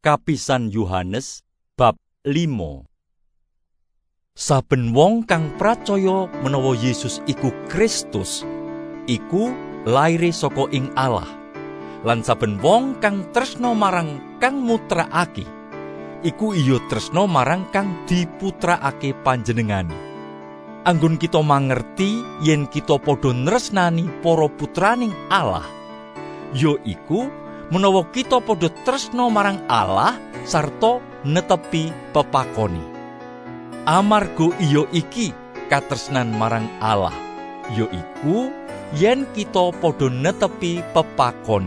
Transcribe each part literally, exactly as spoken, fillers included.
Kapisan Yohanes bab limo. Saben wong kang pracaya menawa Yesus iku Kristus, iku laire saka ing Allah. Lan saben wong kang tresna marang kang mutrakake, iku iya tresna marang kang diputrakake panjenengane. Anggon kita mangerti yen kita padha nresnani para putraning Allah, ya iku menawa kita padha tresna marang Allah sarta netepi pepakone. Amarga iya iki katresnan marang Allah, ya iku yen kita padha netepi pepakone.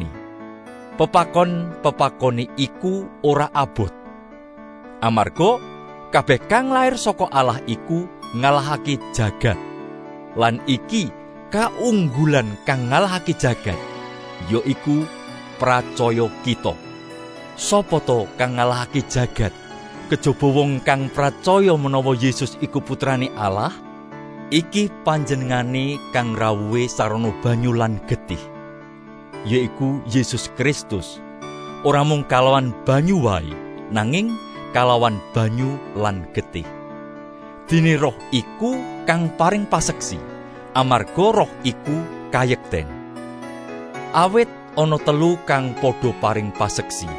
Pepakon-pepakone iku ora abot. Amarga kabeh kang lair saka Allah iku ngalahake jagat. Lan iki kaunggulan kang ngalahake jagat, ya iku pracaya kita. Sapa to kang ngalahake jagat kejaba wong kang pracaya menawa Yesus iku putrane Allah? Iki panjenengane kang rawuhe sarana banyu lan getih, yaiku Yesus Kristus. Ora mung kalawan banyu wae, nanging kalawan banyu lan getih. Dene Roh iku kang paring paseksi, amarga Roh iku kayekten. Awit ana telu kang padha paring paseksi.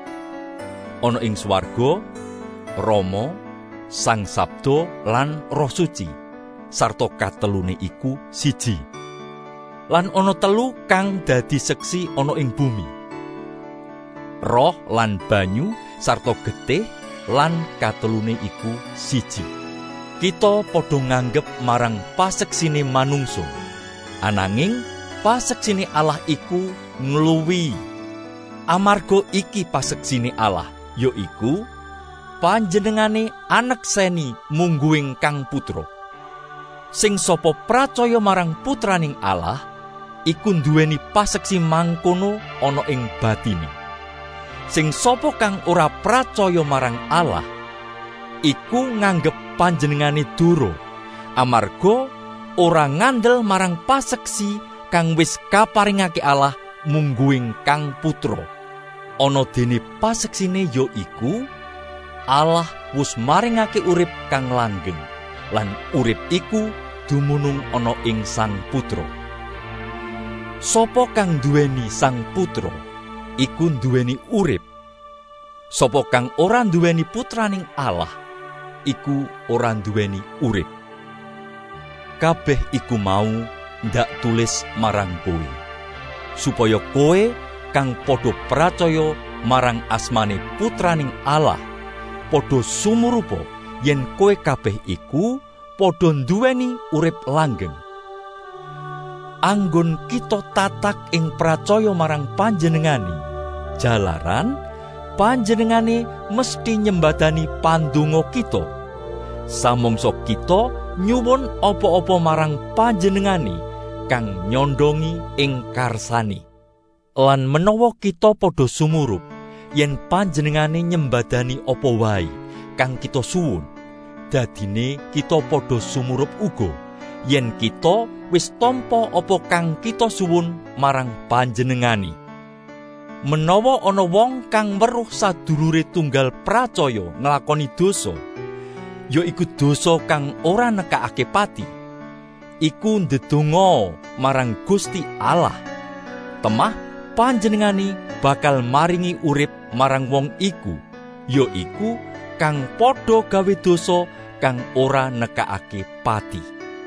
Ana ing swarga, Rama, Sang Sabda lan Roh Suci, sarta katelune iku siji. Lan ana telu kang dadi seksi ana ing bumi. Roh lan banyu sarta getih lan katelune iku siji. Kita padha nganggep marang paseksine manungsa, ananging paseksine Allah iku ngluwi. Amarga iki paseksine Allah, ya iku panjenengane anekseni mungguing Kang Putra. Sing sapa pracaya marang putraning Allah, iku nduweni paseksi mangkono ana ing batine. Sing sapa kang ora pracaya marang Allah, iku nganggep panjenengane dura, amarga ora ngandel marang paseksi kang wis kaparingake Allah mungguing Kang Putra. Ana dene paseksine ya iku Allah wis maringake urip kang langgeng, lan urip iku dumunung ana ing Sang Putra. Sapa kang duweni Sang Putra, iku duweni urip. Sapa kang ora duweni putraning Allah, iku ora duweni urip. Kabeh iku mau ndak tulis marang kowe, supaya kowe kang padha pracaya marang asmane putraning Allah padha sumurupa yen kowe kabeh iku padha nduweni urip langgeng. Anggon kita tatak ing pracaya marang panjenengane, jalaran panjenengane mesti nyembadani pandonga kita. Samangsa kita nyuwun apa-apa marang panjenengane kang nyondongi ing karsane. Lan menawa kita padha sumurup yen panjenengane nyembadani apa wae kang kita suwun, dadine kita padha sumurup uga yen kita wis tampa apa kang kita suwun marang panjenengane. Menawa ana wong kang weruh sadulure tunggal pracaya nglakoni dosa, ya iku dosa kang ora nekakake pati, iku ndedonga marang Gusti Allah. Temah panjenengane bakal maringi urip marang wong iku, ya iku kang padha gawe dosa kang ora nekakake pati.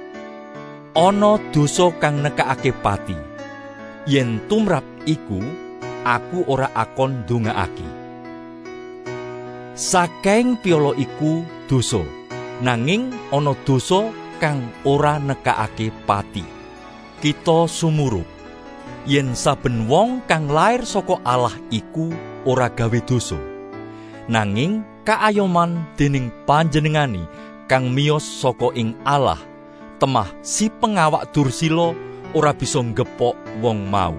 Ana dosa kang nekakake pati, yen tumrap iku aku ora akon ndongaake. Saking piolo iku dosa, nanging ana dosa kang ora nekakake pati. Kita sumurup yen saben wong kang lair saka Allah iku ora gawe dosa, nanging kaayoman dening panjenengane kang miyos saka ing Allah, temah si pengawak dursila ora bisa nggepok wong mau.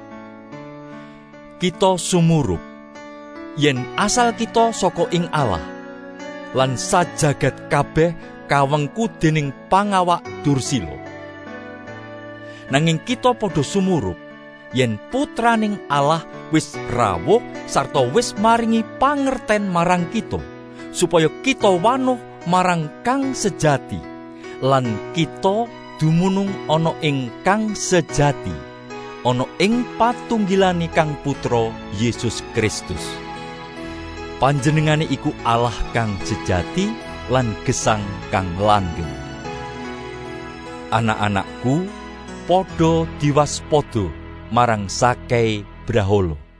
Kita sumurup yen asal kita saka ing Allah, lan sajagat kabeh kawengku dening pangawak dursila. Nanging kita padha sumurup yen putraning Allah wis rawuh sarta wis maringi pangerten marang kita, supaya kita wanuh marang kang sejati, lan kita dumunung ana ing kang sejati, ana ing patunggilane Kang Putra Yesus Kristus. Panjenengane iku Allah kang sejati lan gesang kang langgeng. Anak-anakku, padha diwaspada marang sakai brahala.